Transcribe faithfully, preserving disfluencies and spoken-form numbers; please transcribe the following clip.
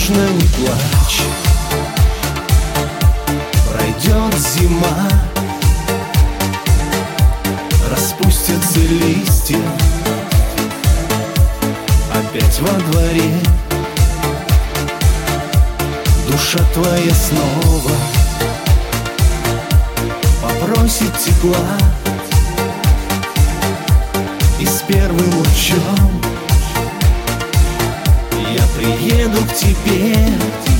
нужно, не плачь. Пройдет зима, распустятся листья опять во дворе. Душа твоя снова попросит тепла, и с первым лучом я приеду к тебе.